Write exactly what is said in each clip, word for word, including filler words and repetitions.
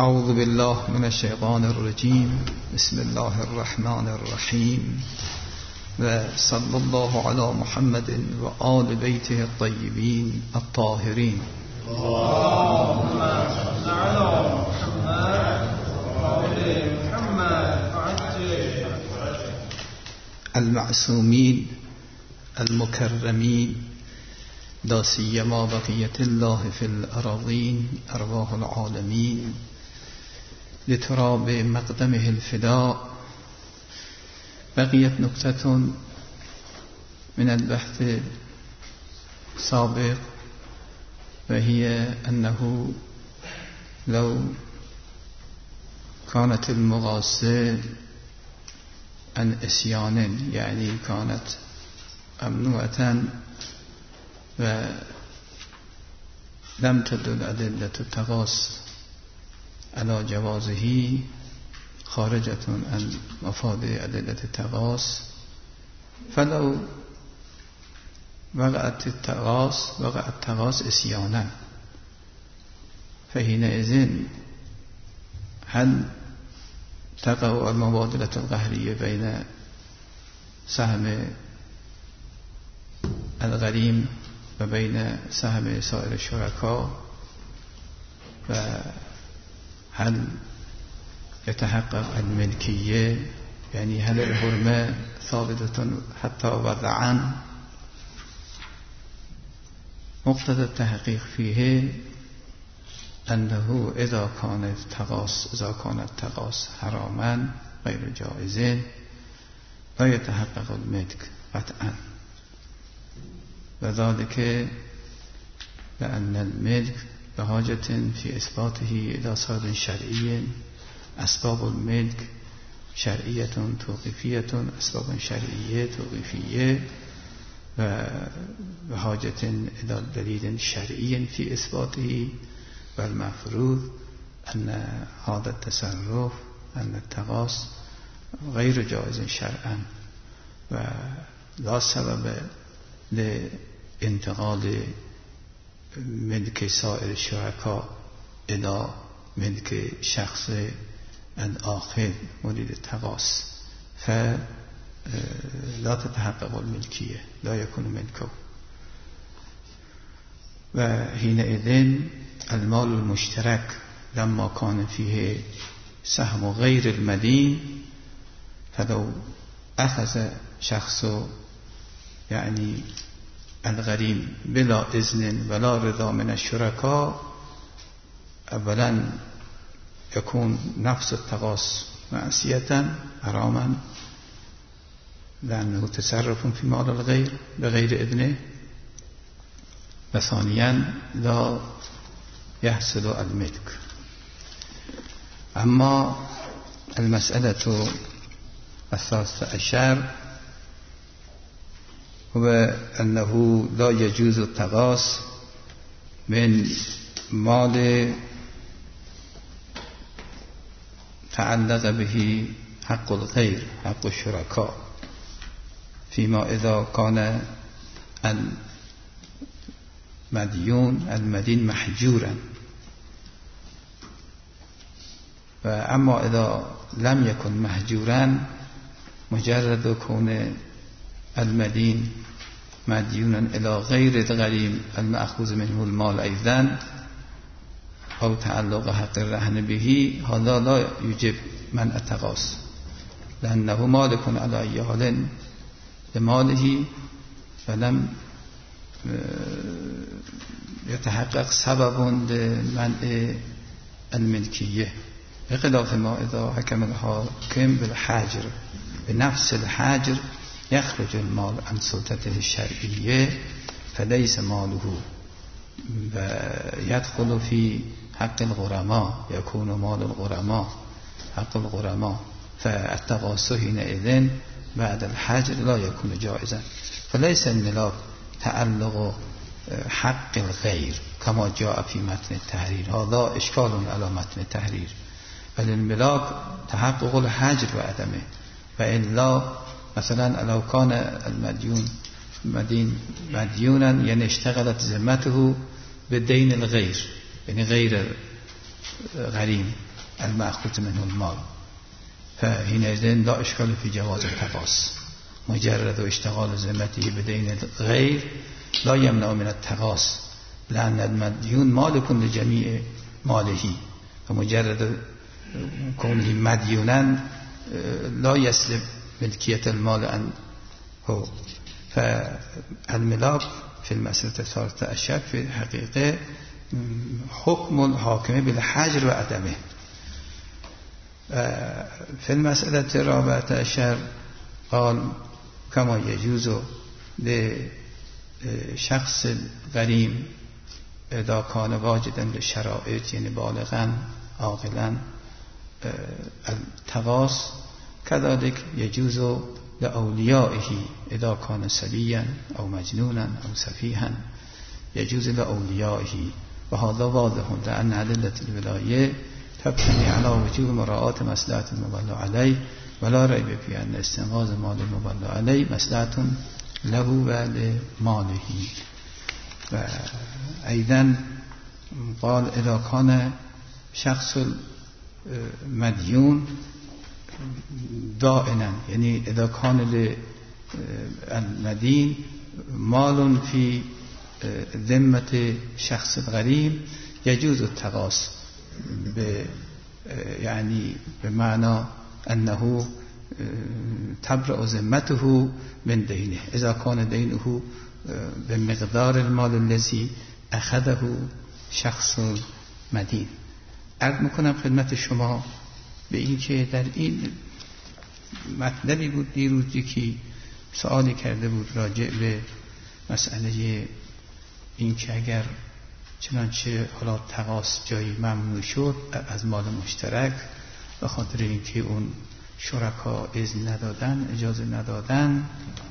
اعوذ بالله من الشیطان الرجیم. بسم الله الرحمن الرحیم و صلی الله علی محمد و آل بیته الطیبین الطاهرین. اللهم صل علی محمد و آل محمد وعجل المعصومین المكرمین لا سیما بقیت الله فی الأراضین ارواح العالمین لتراب مقدمه الفداء. بقیت نکته من البحث سابق وهي أنه لو كانت المغاصة عن إسيان يعني كانت ممنوعة ولم تدل أدلة التغاص على جوازه خارجة عن مفاد أدلة التغاص، فلو وقعت التغاص وقع التغاص إسيانا، فحينئذ هل تقع المبادلة القهرية بين سهم الغريم وبين سهم سائر الشركاء، وهل يتحقق الملكية، يعني هل الحرمة ثابتة حتى وضعا؟ مقتضى التحقيق فيه أنه إذا كان التغاص إذا كان التغاص حراما غير جائز لا يتحقق الملك قطعا، وذلك لأن الملك بحاجة في إثباته إلى سبب شرعي. أسباب الملك شرعية توقيفية، أسباب شرعية توقيفية، وبحاجة إلى دليل شرعي في إثباته. والمفروض أن هذا التصرف أن التغاص غير جائز شرعا ولا سبب لانتقال ملك سائر الشركاء إلى ملك شخص الآخر مورد التغاص، فلا تتحقق الملكية، لا يكون ملكه. وحينئذ المال المشترك لما كان فيه سهم غير المدين، فلو أخذ شخص يعني الغريم بلا إذن ولا رضا من الشركاء، أولا يكون نفس التغاص معصية حراما لأنه تصرف في مال الغير بغير إذنه، وثانيا لا يحصل الملك. أما المسألة الثالثة عشر هو أنه لا يجوز التغاص من مال تعلق به حق الغير حق الشركاء، فيما إذا كان المديون المدين محجورا. وأما إذا لم يكن محجورا، مجرد كون المدين مديونا إلى غير الغريم المأخوذ منه المال أيضا أو تعلق حق الرهن به، هذا لا يجب منع التغاص لأنه مالك على أي حال لماله ولم يتحقق سبب لمنع الملكية، بخلاف ما إذا حكم الحاكم بالحجر بنفس الحجر يخرج المال عن سلطته الشرعية فليس ماله ويدخل في حق الغرماء، يكون مال الغرماء حق الغرماء، فالتغاص حينئذ بعد الحجر لا يكون جائزا. فليس الملاك تعلق حق الغير كما جاء في متن التحرير، هذا إشكال على متن التحرير، بل الملاك تحقق الحجر وعدمه. وإلا مثلا لو كان المديون مدين مديونا يعني اشتغلت ذمته بالدين الغير، يعني غير غريم، المأخوذ منه المال فحينئذ لا إشكال في جواز التقاص مجرد اشتغال ذمته بدين الغير لا يمنع من التقاص لأن المديون مالك لجميع ماله فمجرد كونه مديونا لا يسلب ملكية المال عنه فالملاك في المسألة الثالثة عشر في الحقيقة حكم الحاكم بالحجر وعدمه. في المسألة الرابعة عشر قال كما يجوز لشخص غريم إذا كان واجدا للشرائط يعني بالغا عاقلا التقاص كذلك يجوز لأوليائه إذا كان سبيا أو مجنونا أو سفيها يجوز لأوليائه وهذا واضح لأن أدلة الولاية تبتني على وجوب مراعاة مصلحة المولى عليه ولا ريب في أن استنقاذ مال المولى عليه مصلحة له ولماله. وأيضا قال إذا كان شخص مديون دائنا يعني إذا كان للمدين مال في ذمة شخص غريم يجوز التقاص يعني بمعنى أنه تبرأ ذمته من دينه إذا كان دينه بمقدار المال الذي أخذه شخص مدين. عرض میکنم خدمت شما به این که در این مطلبی بود دیروزی که سوالی کرده بود راجع به مسئله این که اگر چنانچه حالا تقاص جایی ممنوع شد از مال مشترک به خاطر اینکه اون شرکا اذن ندادن اجازه ندادن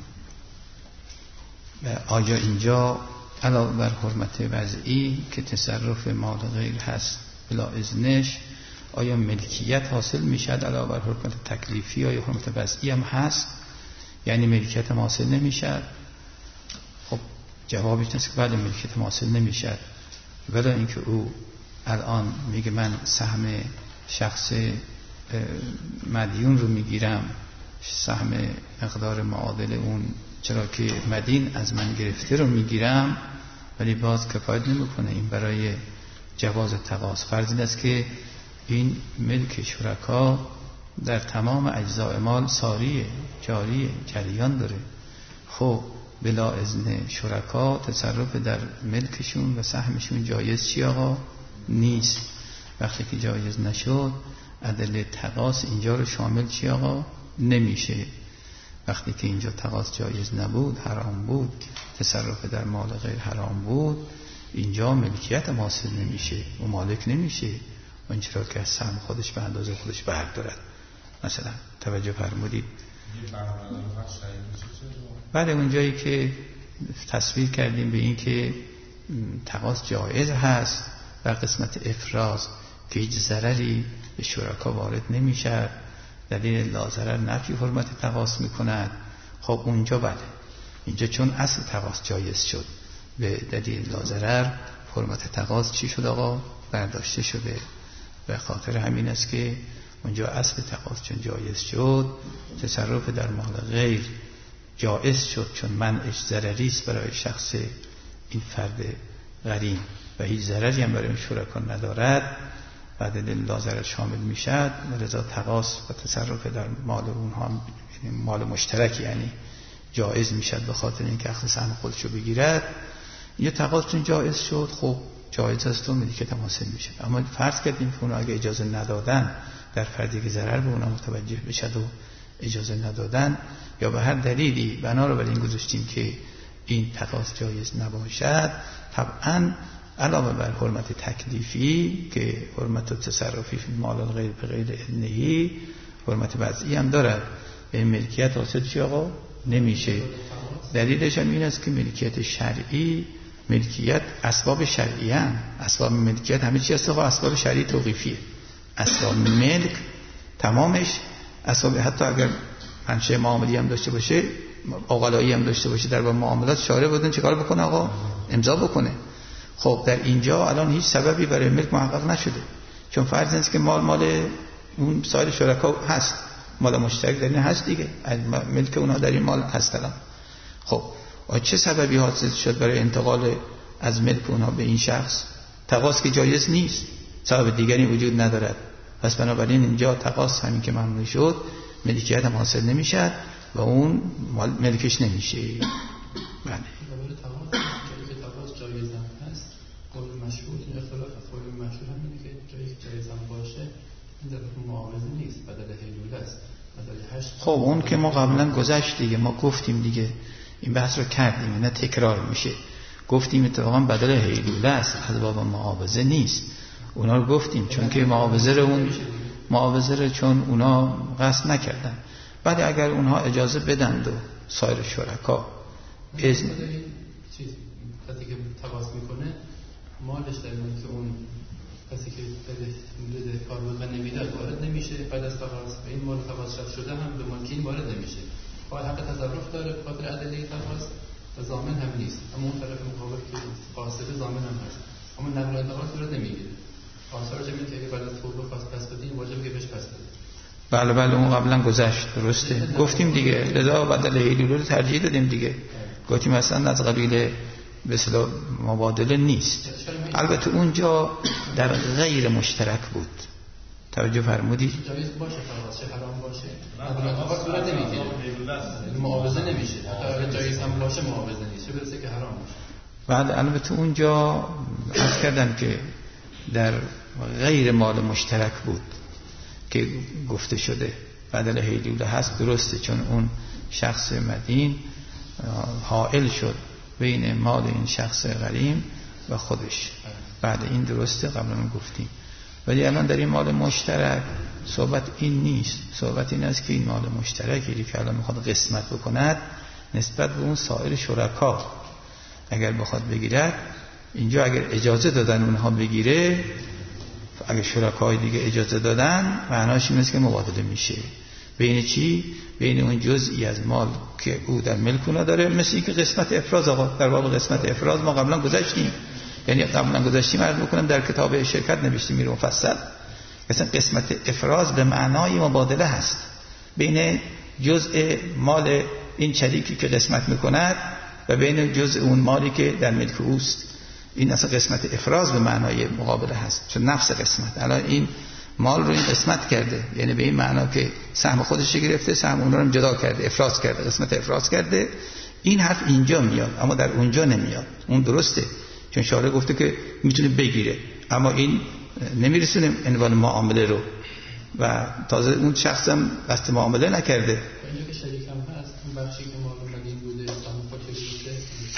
آیا اینجا علاوه بر حرمت وضعی که تصرف مال غیر هست بلا اذنش آیا ملکیت حاصل میشد علاوه بر حرمت تکلیفی آیا حرمت وضعی هم هست یعنی ملکیت هم حاصل نمیشد؟ خب جوابش نیست که بله ملکیت هم حاصل نمیشد ولی اینکه او الان میگه من سهم شخص مدیون رو میگیرم سهم مقدار معادل اون چرا که مدین از من گرفته رو میگیرم ولی باز کفایت نمیکنه این برای جواز تقاص. فرض این است که این ملک شرکا در تمام اجزاء مال ساریه جاریه جریان داره. خب بلا اذن شرکا تصرف در ملکشون و سهمشون جایز چی آقا؟ نیست. وقتی که جایز نشد ادله تقاص اینجا رو شامل چی آقا؟ نمیشه. وقتی که اینجا تقاص جایز نبود حرام بود تصرف در مال غیر حرام بود اینجا ملکیت هم حاصل نمیشه و مالک نمیشه و این چرا که از سهم خودش به اندازه خودش بردارد. مثلا توجه فرمودید بعد اون جایی که تصویر کردیم به این که تقاص جایز هست و قسمت افراز که هیچ ضرری به شرکا وارد نمیشه دلیل لا ضرر نفی حرمت تقاص میکند. خب اونجا بله اینجا چون اصل تقاص جایز شد به دلیل لا ضرر حرمت تقاص چی شد آقا؟ برداشته شده. به خاطر همین است که اونجا اصل تقاص چون جایز شد تصرف در مال غیر جایز شد چون منعش ضرری است برای شخص این فرد غریم و هیچ ضرری هم برای این شرکا ندارد و دلیل لا ضرر شامل میشد و لذا تقاص و تصرف در مال اونها هم مال مشترک یعنی جایز میشد به خاطر اینکه اخذ سهم خودشو بگیرد. یه تقاص چون جایز شد خب جایز است و ملکیت هم حاصل میشه. اما فرض کردیم که اون اگه اجازه ندادن در فردی که ضرر به اونها متوجه بشد و اجازه ندادن یا به هر دلیلی بنا رو بر این گذاشتیم که این تقاص جایز نباشد طبعا علاوه بر حرمت تکلیفی که حرمت تصرفی فی مال غیر به غیر اذنه حرمت وضعی هم دارد به ملکیت حاصل چی آقا؟ نمیشه. دلیلش هم این است که ملکیت شرعی ملکیت اسباب شرعی هم اسباب ملکیت همه چی هست آقا اسباب شرعی توقیفیه. اسباب ملک تمامش اسباب حتی اگر منشأ معاملی هم داشته باشه عقلایی هم داشته باشه در با معاملات شارع بودن چیکار بکنه آقا؟ امضا بکنه. خب در اینجا الان هیچ سببی برای ملک محقق نشده چون فرض است که مال مال اون سایر شرکا هست، مال مشترک در این هست دیگه، ملک اونها در این مال هست الان. خب چه سببی حاصل شد برای انتقال از ملک اونها به این شخص؟ تقاص که جایز نیست، سبب دیگری وجود ندارد. پس بنابراین اینجا تقاص همین که ممنوع شد، ملکیت هم حاصل نمیشد و اون مال ملکش نمیشه. بله. تقاص جایز هم هست. قول مشهور این اختلاف قول مشهور هم اینه که جایی که جایز هم باشه این در معاوضه نیست، بدل هیلوله است. خب اون که ما قبلا گذشت دیگه، ما گفتیم دیگه، این بحث رو کردیم، نه تکرار میشه. گفتیم اتفاقا بدل هیلوله است، از باب معاوضه نیست. اونا رو گفتیم چون که معاوضه رو اون معاوضه رو چون اونا قصد نکردن. بعد اگر اونها اجازه بدند و سایر شرکا اذن چیز کسی که تقاضا میکنه مالش در ملک اون کسی که بده کار بود و نمیداد وارد نمیشه. بعد از تقاضا این مال تقاضا شده هم به مالک این وارد نمیشه. فاعل حق تصرف داره به خاطر ادله تقاضا و ضامن هم نیست. اما اون طرف مقابل که قاصد ضامن هم هست، اما نقل انتقال صورت نمیگیره. آثار جمعی که بعد از توبه خواست پس بدین واجبه که بهش پس بده. بله بله اون قبلا گذشت، درسته، گفتیم دیگه. لذا بدل هیلوله رو ترجیح دادیم دیگه. گفتیم اصلا از قبیل به اصطلاح مبادله نیست. البته اونجا در غیر مشترک بود. توجه فرمودید؟ جایز باشه فقط چه حرام باشه. نقل انتقال صورت نمیگیره. معاوضه نمیشه. حتی جایز هم باشه معاوضه نیست. چه برسه که حرام باشه. بعد البته اونجا عرض کردم که در غیر مال مشترک بود که گفته شده بدل هیلوله هست، درسته، چون اون شخص مدین حائل شد بین مال این شخص غریم و خودش. بعد این درسته، قبلا گفتیم. ولی الان در این مال مشترک صحبت این نیست. صحبت این است که این مال مشترکی که الان میخواد قسمت بکند نسبت به اون سایر شرکا اگر بخواد بگیرد، اینجا اگر اجازه دادن اونها بگیره، اگر شرکای دیگه اجازه دادن، معناش این است که مبادله میشه. بین چی؟ بین اون جزئی از مال که او در ملک اونا داره، مثل این که قسمت افراز. آقا در باب قسمت افراز ما قبلا گذاشتیم، یعنی قبلا گذاشتیم عرض بکنم در کتاب شرکت نوشتیم میره مفصل. مثلا قسمت افراز به معنای مبادله هست بین جزء مال این شریکی که قسمت میکند و بین جزء اون مالی که در ملک اوست. این اصلا قسمت افراز به معنای مقابله هست، چون نفس قسمت. الان این مال رو این قسمت کرده، یعنی به این معنا که سهم خودش گرفته، سهم اون رو هم جدا کرده، افراز کرده، قسمت افراز کرده. این حرف اینجا میاد اما در اونجا نمیاد. اون درسته چون شارع گفته که میتونه بگیره، اما این نمیرسونه عنوان معامله رو و تازه اون شخص هم قصد معامله نکرده. اینجا که شریک هم هست، اون بخشی که مال مدین بوده سهم خودش گرفته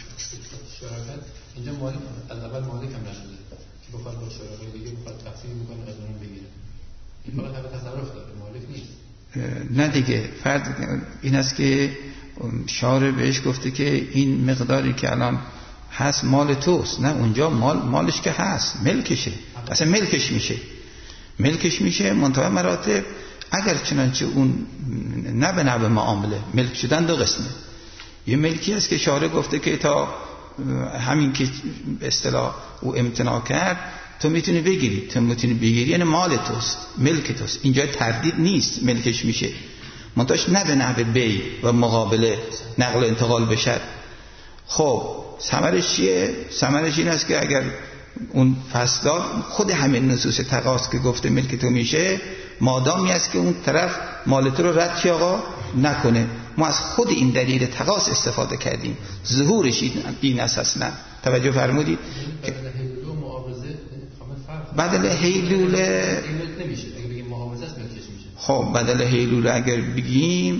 شراکت، اینجا مالک از اول مالک هم نشده که بخواد با شراکت دیگه بخواد تقسیم بکنه از اون بگیره. این فقط حق تصرف داره، مالک نیست. نه دیگه، فرض این است که شارع بهش گفته که این مقداری که الان هست مال توست. نه، اونجا مال مالش که هست، ملکشه، اصلا ملکش میشه، ملکش میشه. منتهی مراتب اگر چنانچه اون نه به نوع معامله ملک شدن دو قسمه. یه ملکی است که شارع گفته که تا همین که به اصطلاح او امتناع کرد تو میتونی بگیری، تو میتونی بگیری، یعنی مال توست، ملک توست. اینجا تردید نیست، ملکش میشه. منتهاش نه به نحو بی و مقابله نقل و انتقال بشه. خب ثمرش چیه؟ ثمرش این است که اگر اون فساد خود همین نصوص تقاص که گفته ملک تو میشه، مادامی است که اون طرف مال تو رو رد چه آقا نکنه. ما از خود این دلیل تقاص استفاده کردیم، ظهورش این اساسا. توجه فرمودید که بدل هیلوله نمیشه، اگه بگیم معاوضه است ملکش میشه. خب بدل هیلوله اگر بگیم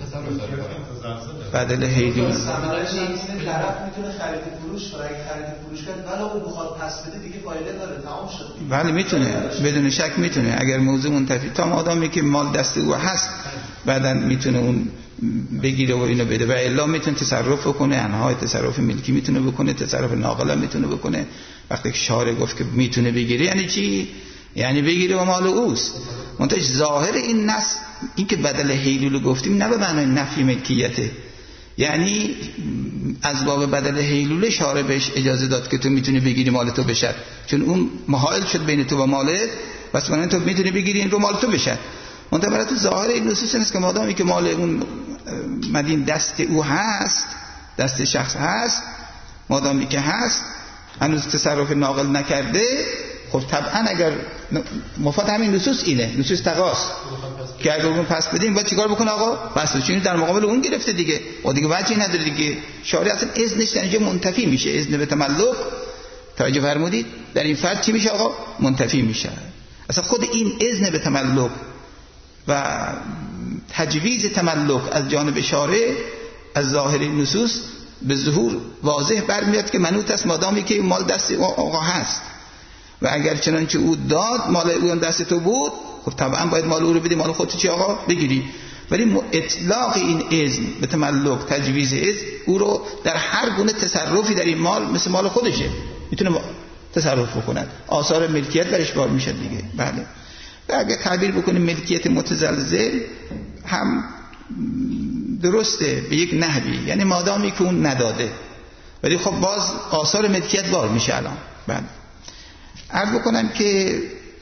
بدل هیلوله ثمرش این طرف میتونه خرید فروش کنه، اگه خرید فروش کنه ولی اون بخواد پس بده دیگه فایده داره، تمام شد. بله میتونه، بدون شک میتونه، اگر موضوع منتفی تا مادامی که مال دست او هست بعداً میتونه اون بگیره و اینو بده، و الا میتونه تصرف بکنه، انهای تصرف ملکی میتونه بکنه، تصرف ناقل میتونه بکنه. وقتی که شارع گفت که میتونه بگیره یعنی چی؟ یعنی بگیره و مال اوست. منتهی ظاهر این نص این که بدل هیلوله گفتیم نه به معنای نفی ملکیته، یعنی از باب بدل هیلوله شارع بهش اجازه داد که تو میتونی بگیری مال تو بشه، چون اون محال شد بین تو و مالت بس من تو میتونی بگیری این رو مال تو بشه. منتها تو ظاهر این نصوص است که مادامی که مال اون مدین دست او هست، دست شخص هست، مادامی که هست هنوز تصرف ناقل نکرده، خب طبعا اگر مفاد همین نصوص اینه، نصوص تقاص که اگر اون پس بدیم باید چیکار بکنه آقا؟ پس چون در مقابل اون گرفته دیگه و دیگه وجهی نداره دیگه. شارع اصلا اذنش در اینجا منتفی میشه، اذن به تملک توجه فرمودید در این فرد چی میشه آقا؟ منتفی میشه. اصلا خود این اذن به تملک و تجویز تملک از جانب شارع از ظاهر نصوص به ظهور واضح برمیاد که منوط است مادامی که مال دست آقا هست و اگر چنانچه او داد مال او دست تو بود، خب طبعا باید مال او رو بدی، مال خودت چی آقا بگیری. ولی اطلاق این اذن به تملک، تجویز اذن او رو در هر گونه تصرفی در این مال مثل مال خودشه میتونه تصرف بکند، آثار ملکیت برش بار میشه دیگه. بله و اگر تعبیر بکنیم ملکیت متزلزل هم درسته به یک نحوی، یعنی مادامی که اون نداده ولی خب باز آثار ملکیت بار میشه الان. بله عرض بکنم که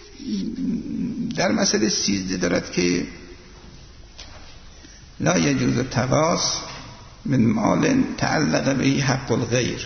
در مسئله سیزده دارد که لا یجوز التقاص من مال تعلق به حق الغیر.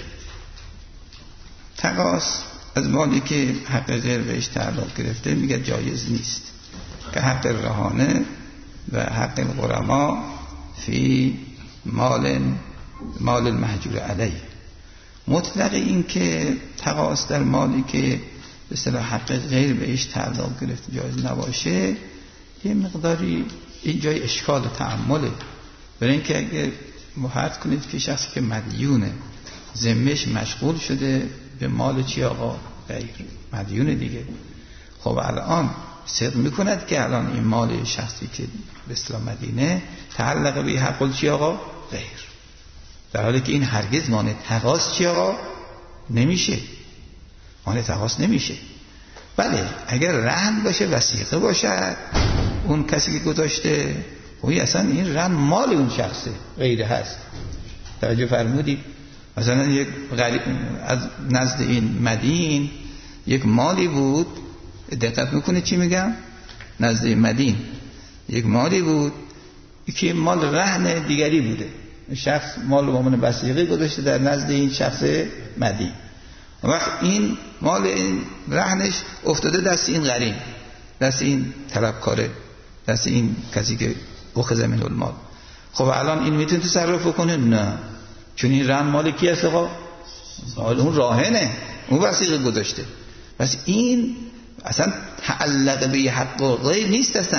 تقاص از مالی که حق غیر بهش تعلق گرفته میگه جایز نیست، که حق رهانه و حق الغرما فی مال مال المهجور علیه. مطلق این که تقاص در مالی که به اصطلاح حق غیر بهش تعلق گرفته جایز نباشه یه مقداری این جای اشکال و تأمله. برای اینکه اگه محرد کنید که شخصی که مدیونه ذمه‌اش مشغول شده به مال چی آقا؟ غیر مدیونه دیگه. خب الان صدق میکند که الان این مال شخصی که به اصطلاح مدینه تعلق به حق چی آقا؟ غیر، در حالی که این هرگز مانع تقاص چی آقا؟ نمیشه، مانع تقاص نمیشه. بله اگر رهن باشه، وثیقه باشه، اون کسی که گذاشته اوی اصلا این رهن مال اون شخصه غیره هست. توجه فرمودی؟ مثلا یک غریب از نزد این مدین یک مالی بود، دقت میکنه چی میگم؟ نزد مدین یک مالی بود که مال رهن دیگری بوده، شخص مال به عنوان وثیقه گذاشته در نزد این شخص مدین. وقت این مال این رهنش افتاده دست این غریم، دست این طلبکاره، دست این کسی که اخذ منه المال. خب الان این میتونه تصرف کنه؟ نه، چون این رهن مال کی است آقا؟ مال اون راهنه، اون وثیقه گذاشته. پس این اصلا تعلق به حق و غیر نیست اصلا،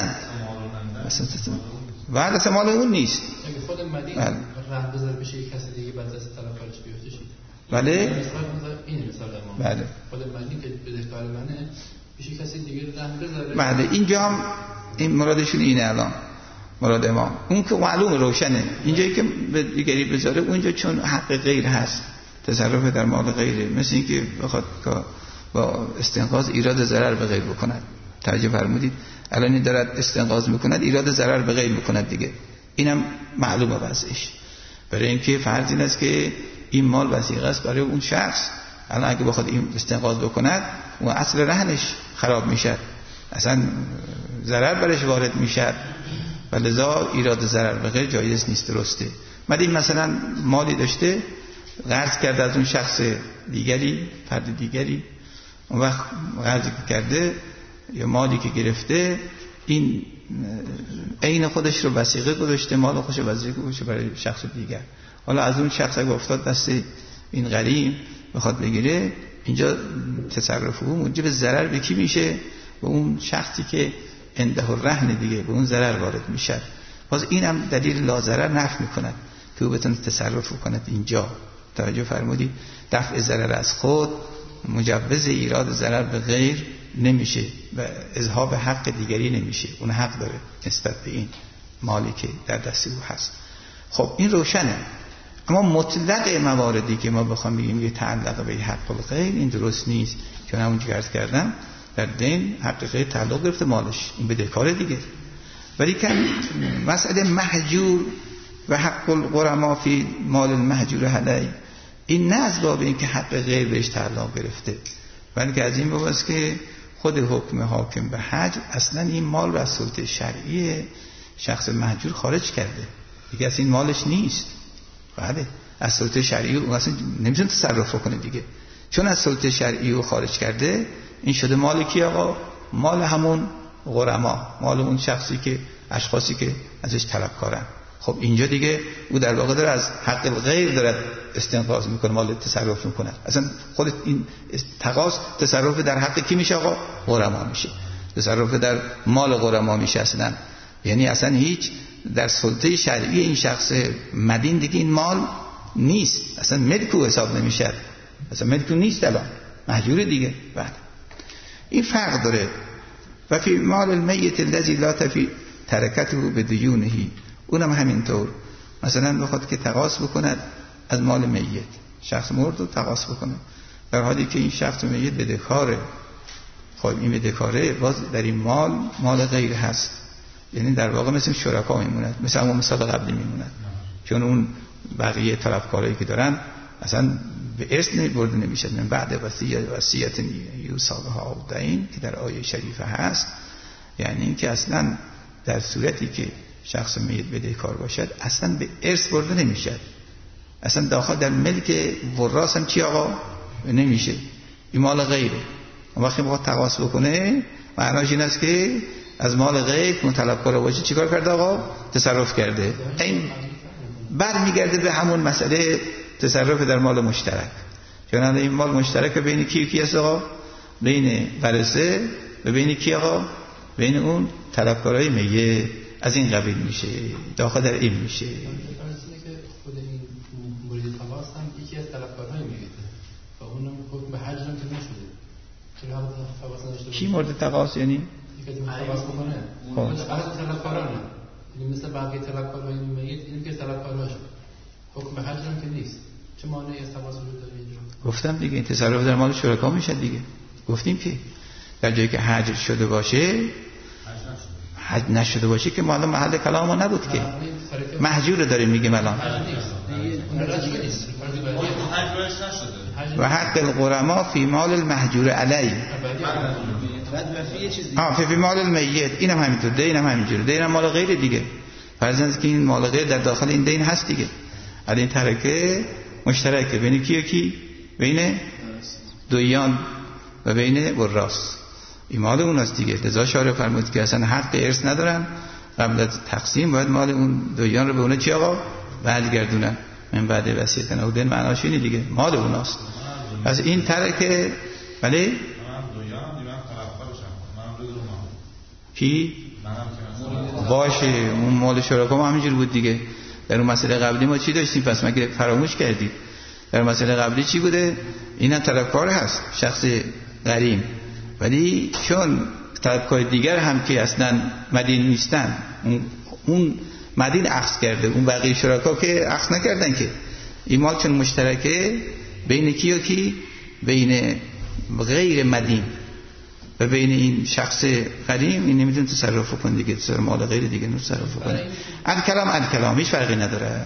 بعد اصلا مال اون نیست. خود مدین رهن بذاره بشه یک کسی دیگه بعد از طلبکارش بیفته شد. بله این مثال ما بله خود مدین که بدهکار منه بشه کسی دیگه رهن بذاره. بله اینجا هم این مرادشون اینه، الان مراد امام اون که معلوم روشنه، اینجایی که به دیگری بذاره اونجا چون حق غیر هست، تصرف در مال غیره، مثل اینکه بخواد با استنقاض ایراد ضرر به غیر بکند. توجه فرمودید؟ الان این دارد استنقاض میکند، ایراد ضرر به غیر میکند دیگه، اینم معلومه وضعش. برای اینکه فرض این است که این مال وثیقه است برای اون شخص، الان اگه بخواد این استنقاض بکند اون اصل رهنش خراب میشه، اصلا ضرر برش وارد میشه و لذا ایراد ضرر به غیر جایز نیست. درسته مدین مثلا مالی داشته قرض کرده از اون شخص دیگری، فرد دیگری، اون وقت قرض کرده یا مالی که گرفته این عین خودش رو وثیقه گذاشته، مال خودش رو وثیقه گذاشته برای شخص دیگر. حالا از اون شخص اگه افتاد دست این غریم بخواد بگیره، اینجا تصرف او موجب ضرر به کی میشه؟ به اون شخصی که عنده الرهن دیگه، به اون ضرر وارد میشه. باز این هم دلیل لا ضرر نفی میکنه که او بتونه تصرف کنه اینجا. توجه فرمودی؟ دفع ضرر از خود مجوز ایراد ضرر به غیر نمیشه و اذهاب حق دیگری نمیشه، اون حق داره نسبت به این مالی که در دست او هست. خب این روشنه. اما مطلق مواردی که ما بخوام بگیم یه تعلق به حق الغیر، این درست نیست، چون همونجوری عرض کردم در دین حق غیر تعلق گرفته مالش، این بدهکار دیگه. ولی که مسئله محجور و حق الغرما فی مال المهجور علیه، این نه از باب این که حق غیر بهش تعلق گرفته، بلکه از این باب است که خود حکم حاکم به حجر اصلا این مال رو از سلطه شرعی شخص محجور خارج کرده، دیگه اصلا این مالش نیست. بله از سلطه شرعی اون اصلا نمیتونه تصرف کنه دیگه، چون از سلطه شرعی رو خارج کرده. این شده مال کی آقا؟ مال همون غرما، مال اون شخصی که اشخاصی که ازش طلبکارن. خب اینجا دیگه او در واقع داره از حق الغیر داره استنقاض میکنه، مال تصرف میکنه. اصلا خود این تقاض تصرف در حق کی میشه آقا؟ غرما میشه، تصرف در مال غرما میشه اصلا. یعنی اصلا هیچ در سلطه شرعی این شخص مدین دیگه این مال نیست، اصلا ملک حساب نمیشه، اصلا ملک نیست، الان محجوره دیگه. بعد این فرق داره. و فی مال المیت الذی لا تفی ترکته بدیونه، اونم همینطور. مثلا بخواد که تقاضا بکند از مال میت، شخص مرد رو تقاضا بکنه در حالی که این شخص میت بدهکاره. خب این بدهکاره باز در این مال مال غیر هست، یعنی در واقع مثل شرکا میموند، مثل همون مثال قبلی میموند، چون اون بقیه طلبکارایی که دارن اصلا به ارث برده نمیشه. من بعد وصیت وصیت یوصلها دین که در آیه شریفه هست، یعنی اینکه اصلا در صورتی که شخص میت بدهکار باشد اصلا به ارث برده نمیشه، اصلا داخل در ملک وراث هم چی آقا نمیشه، این مال غیره. وقتی بخواد تقاضا بکنه معناش این است که از مال غیر که طلبکار باشه چیکار کرده آقا؟ تصرف کرده. این برمیگرده به همون مسئله تصرف در مال مشترک. چون این مال مشترک بین کی و کی است آقا؟ بین ورثه و بین کی آقا؟ بین اون طلبکارای میت. از این قبیل میشه، داخل در این میشه. خود این مورد تقاضا هم یکی از طلبکارهای میته و اونم حکم به حجر هم که نشده. چرا حالا تقاضا نشده؟ کی مورد تقاضا یعنی؟ یکی که تقاضا بکنه. خب فقط طلبکارانه. یعنی مثل بقیه طلبکارهای میت این که طلبکارهاشه. حکم به حجر هم که نیست. چه مانعی از تقاضا رو داره اینجا؟ گفتم دیگه این تصرف در مال شرکا میشه دیگه. گفتیم که در جایی که حجر شده باشه، حج نشده باشه که ما الان محل کلام ما نبود که محجور داریم میگیم الان. و حق الغرما فی مال المحجور علی ها فی مال المیت، اینم همینطور، دین هم همینجوره، دین هم مال غیر دیگه. فرضاً که این مال غیر در داخل این دین هست دیگه. الان این ترکه مشترکه بین کی و کی؟ بین دویان و بین وراث. این مال اون است دیگه. لذا شارع فرمود که اصلا حق ارث ندارن، قبل از تقسیم باید مال اون دویان رو به اون چی آقا برگردونن. من بعد وصیت نهودن معناش اینه دیگه، مال اوناست. پس این ترکه ولی کی باشه اون مال شرکا ما همینجوری بود دیگه. در اون مسئله قبلی ما چی داشتیم؟ پس مگه فراموش کردید؟ در مسئله قبلی چی بوده؟ اینم طلبکار هست، شخص غریم، ولی چون طلبکار دیگر هم که اصلا مدین نیستن، اون مدین اخذ کرده، اون بقیه شرکا که اخذ نکردن که. این مال چون مشترکه بین کی و کی؟ بین غیر مدین و بین این شخص غریم، این نمیتونه تصرف کنه دیگه، تصرف مال غیر دیگه نمیتونه تصرف کنه. عد کلام عد کلام هیچ فرقی نداره.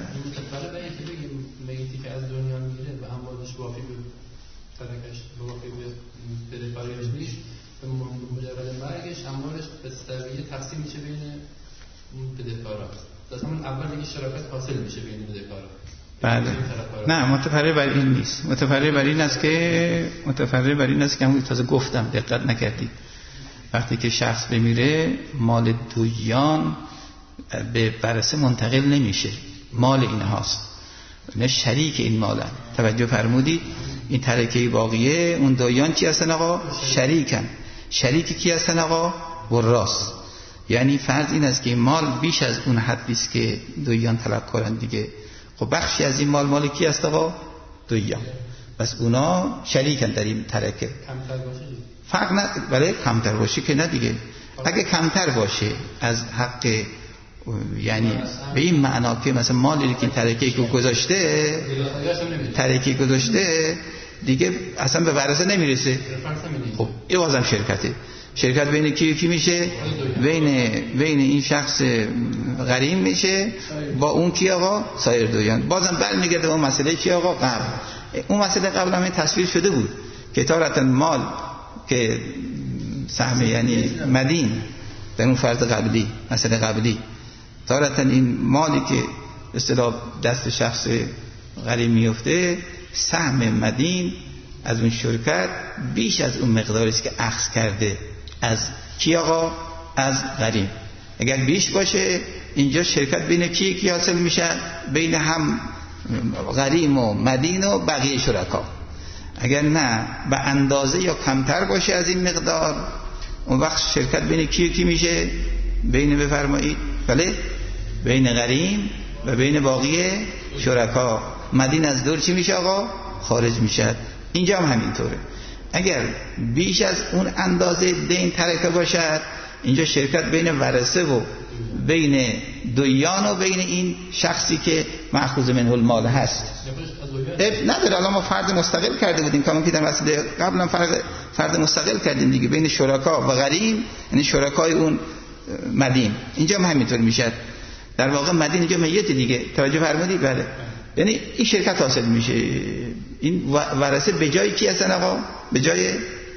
اموالش به طبیعی تقسیم میشه بین بدهکارا. دست همون اول دیگه شراکت حاصل میشه بین بدهکارا. بله. نه متفرع بر این نیست. متفرع بر این است که متفرع بر این است که همون تازه گفتم دقت نکردید. وقتی که شخص بمیره مال دویان به ورثه منتقل نمیشه، مال اینهاست، نه شریک این مالن. توجه فرمودید؟ این ترکه باقیه اون دویان چی هستن آقا؟ شریکن. شریکی کی هستن آقا؟ وراث. یعنی فرض این است که این مال بیش از اون حدی است که دویان طلب کردن دیگه. خب بخشی از این مال مال کی است آقا؟ دویان. بس اونا شریکن در این ترکه. کمتر باشه فرق نه، ولی کمتر باشه که نه دیگه. اگه کمتر باشه از حق، یعنی به این معنا که مثلا مالی که این ترکه که گذاشته ترکه گذاشته دیگه اصلا به ورثه نمیرسه. خب این بازم شرکته. شرکت بین کی و کی میشه؟ بین بین این شخص غریم میشه با اون کی آقا؟ سایر دویان. بازم برمیگرده اون مسئله کی آقا؟ قبل. اون مسئله قبل هم تصویر شده بود که تارتن مال که سهم یعنی مدین در اون فرض قبلی، مسئله قبلی تارتا این مالی که اصطلاح دست شخص غریب میفته، سهم مدین از اون شرکت بیش از اون مقداری است که اخذ کرده از کی آقا؟ از غریب. اگر بیش باشه اینجا شرکت بین کی کی حاصل میشه؟ بین هم غریم و مدین و بقیه شرکا. اگر نه به اندازه یا کمتر باشه از این مقدار، اون وقت شرکت بین کی کی میشه؟ بین بفرمایید بله بین غریم و بین باقی شرکا. مدین از دور چی میشه آقا؟ خارج میشه. اینجا هم همینطوره. اگر بیش از اون اندازه دین ترکه باشد، اینجا شرکت بین ورثه و بین دویان و بین این شخصی که مأخوذ منه المال هست. اب نداره. الان ما فرد مستقل کرده بودیم کامون که در مسئله قبلا فرد فرد مستقل کردیم دیگه بین شرکا و غریم، یعنی شرکای اون مدین. اینجا هم همینطور میشه. در واقع مدین اینجا میت دیگه. توجه فرمودید؟ بله. یعنی این شرکت حاصل میشه. این ورثه به جای کی هستن آقا؟ به جای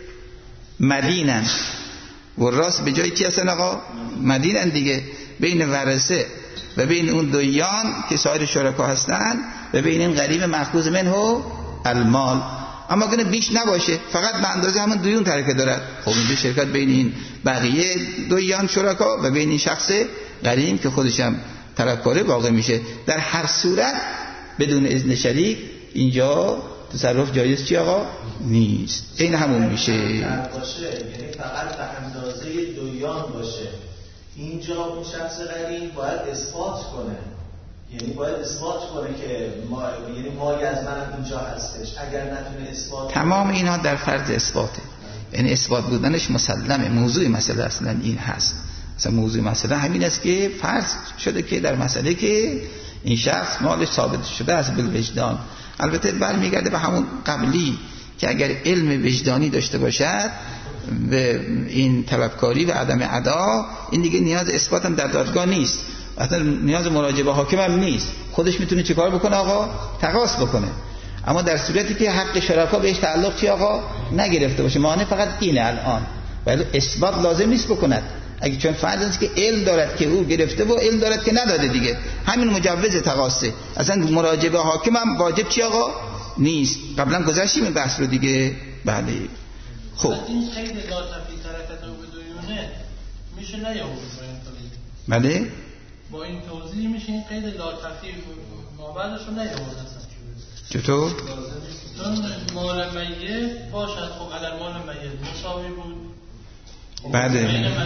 مدینن. و راست به جای کی هستن آقا؟ مدینن دیگه. بین ورثه و بین اون دویان که سایر شرکا هستن و بین این غریب مأخوذ منه المال. اما اگه بیش نباشه، فقط به اندازه همون دویون ترکه دارد، خب اینجا شرکت بین این بقیه دویان شرکا و بین این شخص غریب که خودش هم طلبکاره واقع میشه. در هر صورت بدون اذن شریک اینجا تصرف جایز چی آقا؟ نیست. این همون میشه. یعنی فقط به اندازه دویان باشه. اینجا اون شخص غریب باید اثبات کنه، یعنی باید اثبات کنه که ما یعنی مالی از من اینجا هستش. اگر نتونه اثبات، تمام اینا در فرض اثباته. یعنی اثبات بودنش مسلمه. موضوع مسئله اصلا این هست. مثلا موضوع مسئله همین است که فرض شده که در مسئله که این شخص مالش ثابت شده است بالوجدان. البته برمیگرده به همون قبلی که اگر علم وجدانی داشته باشد به این طلبکاری و عدم ادا، این دیگه نیاز اثبات هم در دادگاه نیست، اصلا نیاز مراجعه به حاکم هم نیست. خودش میتونه چیکار بکنه آقا؟ تقاص بکنه. اما در صورتی که حق شرکا بهش تعلق چی آقا؟ نگرفته باشه، معنی فقط اینه الان، ولی اثبات لازم نیست بکند. اگه چون فرض است که علم دارد که او گرفته و علم دارد که نداده، دیگه همین مجوز تقاصه. اصلا مراجعه به حاکم هم واجب چی آقا؟ نیست. قبلا گذاشتیم این بحث رو دیگه. بله. خب این قید لا تفی ترکت و بدونه میشه نیاورد با این بله با این توضیح میشه این قید لا تفی ما بعدش رو نیاورد اصلا. چطور؟ چون مال میت باشد، خب اگر مال میت مساوی بود بله.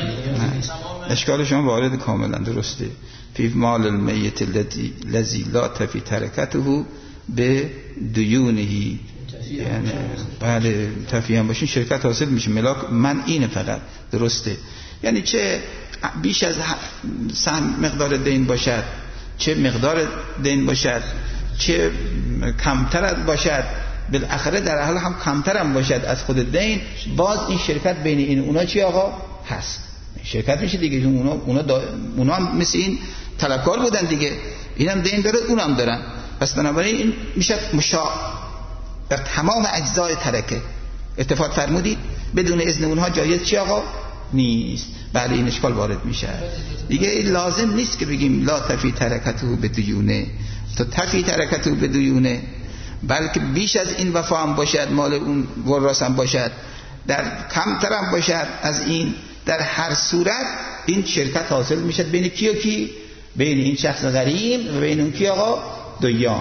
اشکال شما وارد کاملا درسته. فی مال المیت الذی لا تفی ترکته به دیونهی، یعنی بله تفی هم باشین شرکت حاصل میشه. ملاک من اینه فقط درسته. یعنی چه بیش از سهم مقدار دین باشد، چه مقدار دین باشد، چه کمتر باشد، بالاخره در حال هم کمتر هم باشد از خود دین، باز این شرکت بین این اونا چی آقا هست؟ شرکت میشه دیگه. اونا اونا دا اونا هم مثل این طلبکار بودن دیگه، اینم دین داره اونم دارن. پس بنابراین این میشه مشاع در تمام اجزای ترکه. اتفاق فرمودید بدون اذن اونها جایز چی آقا؟ نیست. بله این اشکال وارد میشه دیگه. لازم نیست که بگیم لا تفی ترکته بدیونه، تو تفی ترکته بدیونه، بلکه بیش از این وفا هم باشد، مال اون وراث هم باشد، در کمتر هم باشد از این، در هر صورت این شرکت حاصل میشه بین کی و کی؟ بین این شخص غریب و بین اون کی آقا؟ دویان.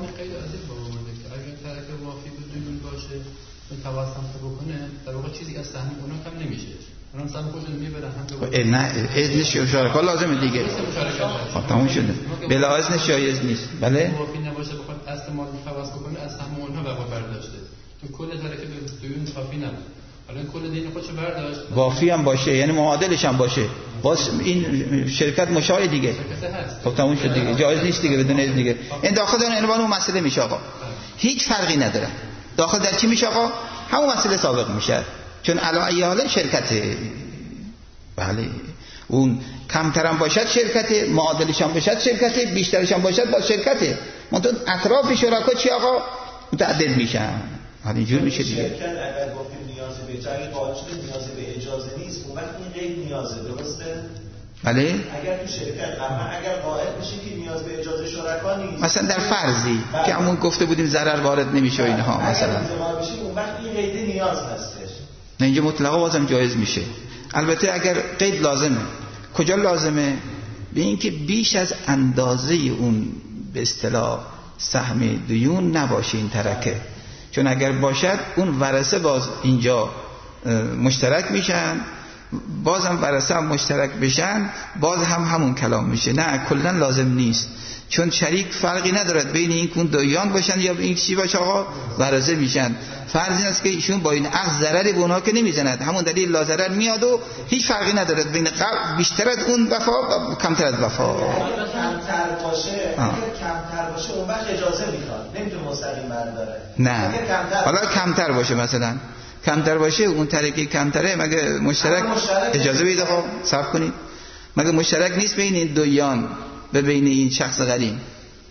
در واقع چیزی که از سهم اونا کم نمیشه. اونا سهم خودشون میبرن هم. نه اذن شرکا لازمه دیگه. خب تموم شده. بلا اذن جایز نیست. بله. موافی نباشه بخواد اصل مال خواص بکنه، از سهم اونها بقا برداشته. تو کل ترکه به دیون کافی نبود. حالا کل دین خودشو برداشت. وافی هم باشه، یعنی معادلش هم باشه. باز این شرکت مشاع دیگه. خب تموم شد دیگه. جایز نیست دیگه بدون اذن دیگه. این داخل اون عنوان اون مسئله میشه آقا. هیچ فرقی نداره. داخل در چی میشه آقا؟ همون مسئله سابق میشه. چون علی حال شرکته. بله. اون کمتر هم باشد شرکته، معادلش هم باشد شرکته، بیشترش هم باشد با شرکته. منتها اطراف شرکا چی آقا؟ متعدد میشن. حالا اینجور میشه دیگه. شرکت اگر گفتیم نیاز به اجازه قائل شده نیاز به اجازه نیست، اون وقت این قید نیازه، درسته؟ بله. اگر تو شرکت اما اگر قائل بشه که نیاز به اجازه شرکا نیست، مثلا در فرضی بله. که همون گفته بودیم ضرر وارد نمیشه و اینها مثلا اگر بشه اون وقت این قید نیاز هستش. نه اینجا مطلقا بازم جایز میشه. البته اگر قید لازمه، کجا لازمه؟ به اینکه بیش از اندازه اون به اصطلاح سهم دیون نباشه این ترکه، چون اگر باشد اون ورثه باز اینجا مشترک میشن، باز هم ورثه هم مشترک بشن، باز هم همون کلام میشه. نه کلا لازم نیست، چون شریک فرقی ندارد بین این که اون دویان باشن یا این چی باشه، آقا ورثه میشن. فرض این است که ایشون با این عقد ضرری به اونها که نمیزند، همون دلیل لا ضرر میاد و هیچ فرقی ندارد بین بیشتر از اون وفا و کمتر از وفا. اگر کمتر باشه اگر کمتر باشه اون وقت اجازه میخواد، نمیتونه مستقیم برداره. نه حالا کمتر باشه، مثلا کمتر باشه، اون ترکه کمتره، مگه مشترک اجازه بده؟ خب صبر کنید، مگه مشترک نیست بین این دویان و بین این شخص غریم؟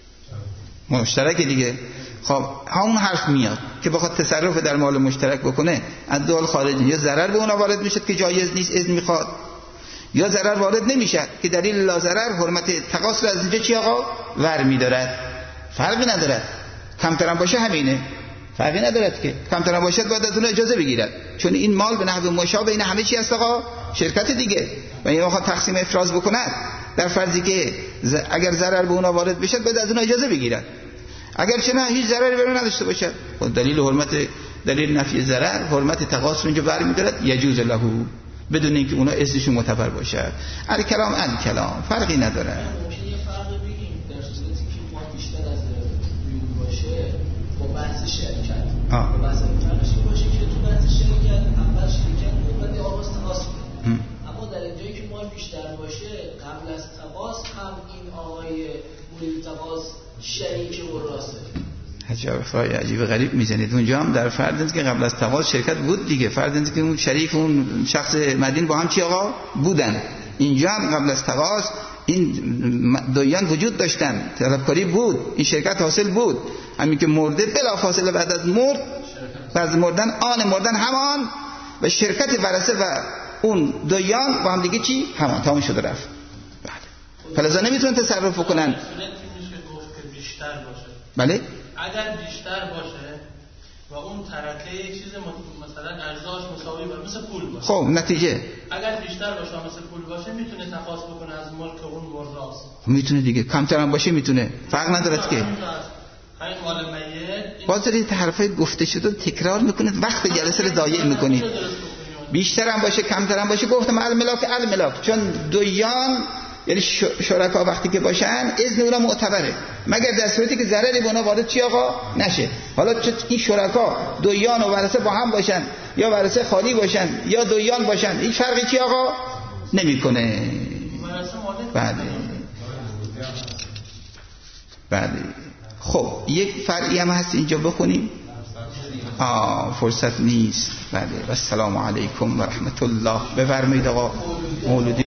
مشترک دیگه. خب همون حرف میاد که بخواد تصرف در مال مشترک بکنه، از دول خارج یا ضرر به اون وارد میشه که جایز نیست، اذن میخواد، یا ضرر وارد نمیشه که دلیل لا ضرر حرمت تقاص رو از اینجا چی آقا ور میدارد. فرقی ندارد، کمتر هم باشه همینه، فرقی ندارد که کمتر هم باشد باید از اون اجازه بگیرد، چون این مال به نحو مشابه این همه چی هست آقا، شرکت دیگه، و این آقا تقسیم افراز بکند در فرضی که اگر ضرر به اون وارد بشه باید از اون اجازه بگیرد. اگر چه نه هیچ ضرری بر اون نداشته باشد، دلیل حرمت دلیل نفی ضرر حرمت تقاص رو اینجا برمی‌دارد، یجوز له، بدون اینکه اونا اصلشون معتبر باشد. ال کلام ال کلام فرقی نداره. ممکنه یه فرقی بگیم در صورتی که ما بیشتر از دیون باشه با بحث شرکت، با بحث فرقش باشه که تو بحث شرکت اول شرکت قوت آغاز تقاص کنه، اما در اینجایی که مال بیشتر باشه قبل از تقاص هم این آقای مورد تقاص شریک و راسته. عجب فرای عجیب غریب میزنید. اونجا هم در فرض که قبل از تقاضا شرکت بود دیگه، فرض که اون شریک اون شخص مدین با هم چی آقا بودن، اینجا هم قبل از تقاضا این دویان وجود داشتن، طلبکاری بود، این شرکت حاصل بود، همین که مرده بلافاصله بعد از مرد بعد از مردن آن مردن همان و شرکت ورثه و اون دویان با هم دیگه چی همان تمام شده رفت. بله فلزا نمیتونن تصرف کنن. بیشتر باشه. بله اگر بیشتر باشه و اون ترکه یک چیز مثلا ارزش مساوی باشه مثل پول باشه، خب نتیجه اگر بیشتر باشه مثل پول باشه میتونه تقاضا بکنه از ملک اون مرراس، میتونه دیگه، کمتر هم باشه میتونه، فرق نداره که همین مال میت. باز دارید حرفای گفته شده تکرار میکنید، وقت جلسه رو ضایع میکنید. بیشتر هم باشه کمتر هم باشه گفتم الملاک الملاک، چون دویان یعنی شرکا وقتی که باشن اذن اونا معتبره، مگر در صورتی که ضرری به اونا وارد چی آقا نشه. حالا این شرکا دویان و ورثه با هم باشن یا ورثه خالی باشن یا دویان باشن، این فرقی چی آقا نمیکنه. بله بله. خب یک فرعی هم هست اینجا بخونیم. آه فرصت نیست. بله و السلام علیکم و رحمت الله. بفرمایید آقا مولودی.